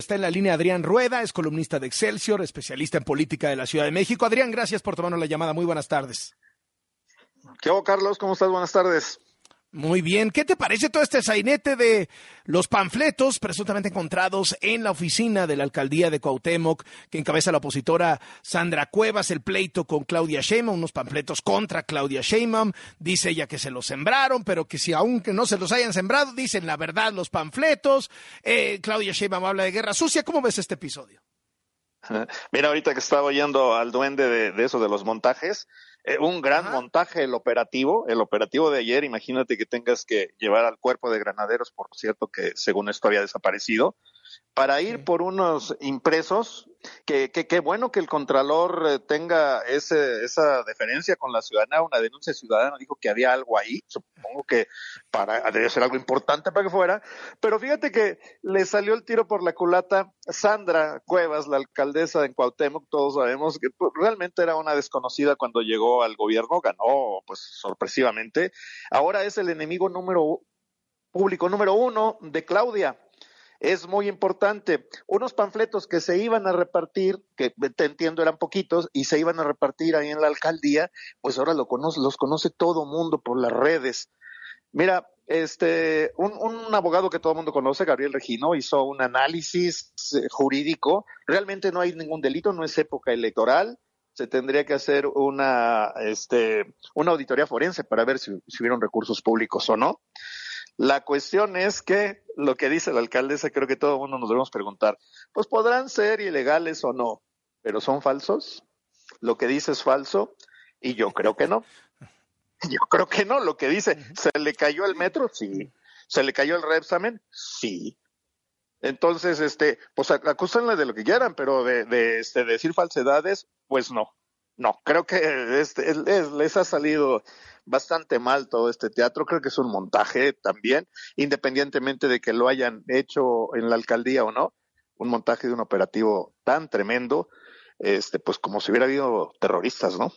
está en la línea Adrián Rueda, es columnista de Excelsior, especialista en política de la Ciudad de México. Adrián, gracias por tomarnos la llamada. Muy buenas tardes. ¿Qué hago, Carlos? ¿Cómo estás? Buenas tardes. Muy bien. ¿Qué te parece todo este sainete de los panfletos presuntamente encontrados en la oficina de la alcaldía de Cuauhtémoc que encabeza la opositora Sandra Cuevas, el pleito con Claudia Sheinbaum, unos panfletos contra Claudia Sheinbaum? Dice ella que se los sembraron, pero que si aunque no se los hayan sembrado, dicen la verdad los panfletos. Claudia Sheinbaum habla de guerra sucia. ¿Cómo ves este episodio? Mira, ahorita que estaba oyendo al duende de eso de los montajes, un gran montaje el operativo de ayer. Imagínate que tengas que llevar al cuerpo de granaderos, por cierto, que según esto había desaparecido, para ir por unos impresos, que bueno que el Contralor tenga esa deferencia con la ciudadana, una denuncia ciudadana, dijo que había algo ahí, supongo que debe ser algo importante para que fuera, pero fíjate que le salió el tiro por la culata. Sandra Cuevas, la alcaldesa de Cuauhtémoc, todos sabemos que realmente era una desconocida cuando llegó al gobierno, ganó pues sorpresivamente, ahora es el enemigo público número 1 de Claudia. Es muy importante. Unos panfletos que se iban a repartir, que te entiendo eran poquitos, y se iban a repartir ahí en la alcaldía, pues ahora los conoce todo mundo por las redes. Mira, un abogado que todo el mundo conoce, Gabriel Regino, hizo un análisis jurídico. Realmente no hay ningún delito, no es época electoral. Se tendría que hacer una auditoría forense para ver si hubieron recursos públicos o no. La cuestión es que lo que dice la alcaldesa, creo que todo el mundo nos debemos preguntar, pues podrán ser ilegales o no, pero ¿son falsos? Lo que dice es falso y yo creo que no. Yo creo que no. Lo que dice, ¿se le cayó el metro? Sí. ¿Se le cayó el Repsamen? Sí. Entonces, pues acúsenle de lo que quieran, pero de decir falsedades, pues no. No, creo que les ha salido bastante mal todo este teatro. Creo que es un montaje también, independientemente de que lo hayan hecho en la alcaldía o no, un montaje de un operativo tan tremendo, pues como si hubiera habido terroristas, ¿no?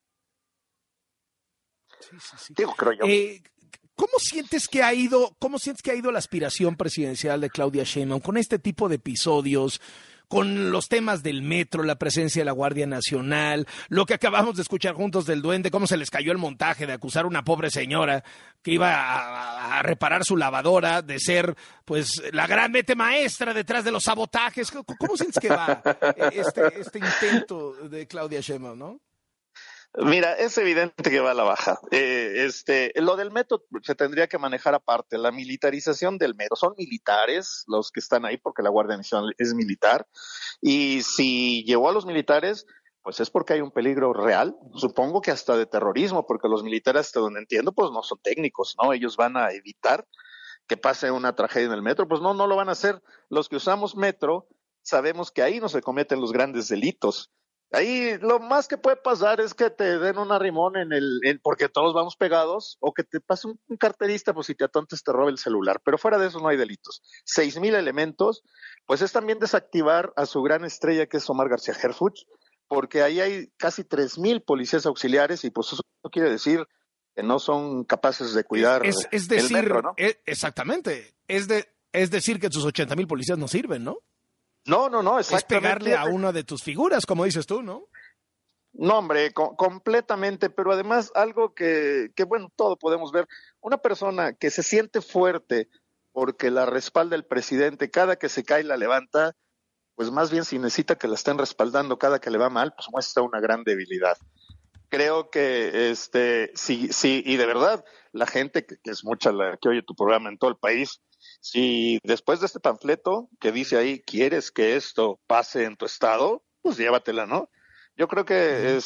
Sí. Digo, creo yo. ¿Cómo sientes que ha ido la aspiración presidencial de Claudia Sheinbaum con este tipo de episodios, con los temas del metro, la presencia de la Guardia Nacional, lo que acabamos de escuchar juntos del duende, cómo se les cayó el montaje de acusar a una pobre señora que iba a reparar su lavadora, de ser pues la gran mente maestra detrás de los sabotajes? ¿Cómo sientes que va este intento de Claudia Sheinbaum, no? Mira, es evidente que va a la baja. Lo del metro se tendría que manejar aparte. La militarización del metro, son militares los que están ahí porque la Guardia Nacional es militar, y si llevó a los militares, pues es porque hay un peligro real, supongo que hasta de terrorismo, porque los militares, hasta donde entiendo, pues no son técnicos, ¿no? Ellos van a evitar que pase una tragedia en el metro, pues no lo van a hacer. Los que usamos metro sabemos que ahí no se cometen los grandes delitos. Ahí lo más que puede pasar es que te den un arrimón porque todos vamos pegados, o que te pase un carterista, pues si te atontes te robe el celular, pero fuera de eso no hay delitos. 6,000 elementos, pues es también desactivar a su gran estrella, que es Omar García Harfuch, porque ahí hay casi 3,000 policías auxiliares, y pues eso quiere decir que no son capaces de cuidar es decir, el metro, ¿no? Exactamente, es decir que sus 80,000 policías no sirven, ¿no? No, exactamente. Es pegarle a una de tus figuras, como dices tú, ¿no? No, hombre, completamente, pero además algo que bueno, todo podemos ver. Una persona que se siente fuerte porque la respalda el presidente, cada que se cae la levanta, pues más bien si necesita que la estén respaldando cada que le va mal, pues muestra una gran debilidad. Creo que sí, y de verdad, la gente que es mucha la que oye tu programa en todo el país, si después de este panfleto que dice ahí, ¿quieres que esto pase en tu estado? Pues llévatela, ¿no? Yo creo que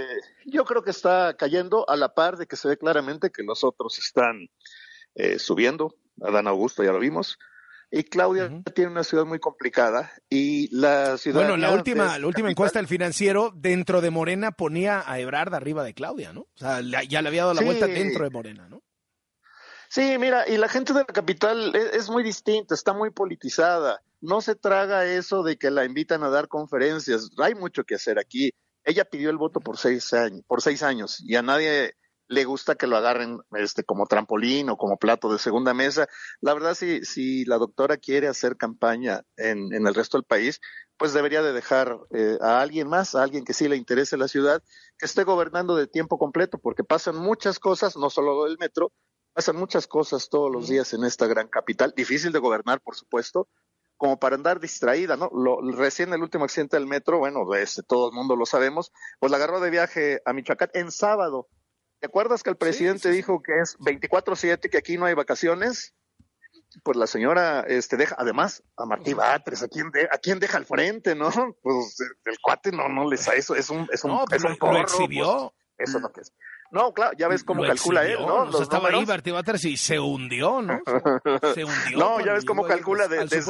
está cayendo a la par de que se ve claramente que los otros están subiendo. Adán Augusto ya lo vimos. Y Claudia tiene una ciudad muy complicada, y la ciudad. Bueno, la última encuesta del Financiero dentro de Morena ponía a Ebrard arriba de Claudia, ¿no? O sea, ya le había dado la vuelta dentro de Morena, ¿no? Sí, mira, y la gente de la capital es muy distinta, está muy politizada. No se traga eso de que la invitan a dar conferencias. Hay mucho que hacer aquí. Ella pidió el voto por 6 años, y a nadie le gusta que lo agarren como trampolín o como plato de segunda mesa. La verdad, si la doctora quiere hacer campaña en el resto del país, pues debería de dejar a alguien más, a alguien que sí le interese la ciudad, que esté gobernando de tiempo completo, porque pasan muchas cosas, no solo el metro, pasan muchas cosas todos los días en esta gran capital, difícil de gobernar, por supuesto, como para andar distraída, ¿no? Recién el último accidente del metro, bueno, todo el mundo lo sabemos, pues la agarró de viaje a Michoacán en sábado. ¿Te acuerdas que el presidente dijo que es 24/7, que aquí no hay vacaciones? Pues la señora deja, además, a Martí Batres, ¿a quién deja al frente, no? Pues el cuate no les eso, es un porro, lo exhibió. Pues, eso no que es. No, claro, ya ves cómo calcula él, ¿no? O sea, estaba ahí Martí Batres y se hundió, ¿no? Se hundió. No, ya ves cómo calcula desde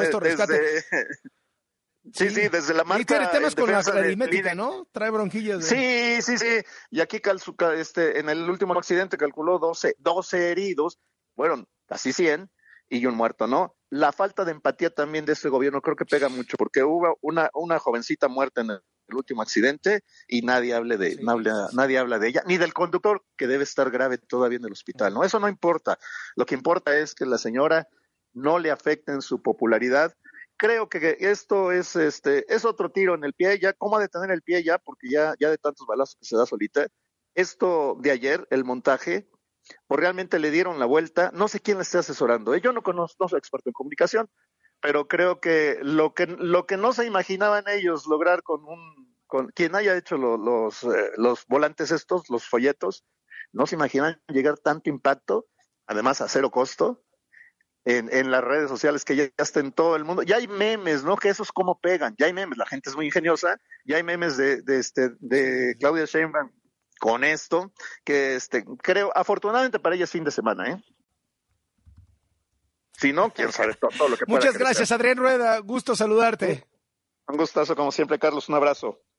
Sí, desde la marca. Y tiene temas con la aritmética, ¿no? Trae bronquillas. Sí. Y aquí en el último accidente calculó 12 heridos, fueron casi 100 y un muerto, ¿no? La falta de empatía también de este gobierno creo que pega mucho, porque hubo una jovencita muerta en el último accidente y nadie habla de ella, ni del conductor, que debe estar grave todavía en el hospital, ¿no? Eso no importa. Lo que importa es que la señora no le afecte en su popularidad. Creo que esto es otro tiro en el pie, ya cómo detener el pie ya, porque ya de tantos balazos que se da solita. Esto de ayer, el montaje, pues realmente le dieron la vuelta. No sé quién le esté asesorando, yo no soy experto en comunicación, pero creo que lo que no se imaginaban ellos lograr con quien haya hecho los volantes estos, los folletos, no se imaginan llegar tanto impacto, además a cero costo. En las redes sociales, que ya está en todo el mundo. Ya hay memes, ¿no? Que esos cómo pegan. Ya hay memes, la gente es muy ingeniosa. Ya hay memes de Claudia Sheinbaum con esto, que creo, afortunadamente para ella es fin de semana, ¿eh? Si no, quién sabe todo lo que pueda. Muchas gracias, Adrián Rueda. Gusto saludarte. Un gustazo como siempre, Carlos. Un abrazo.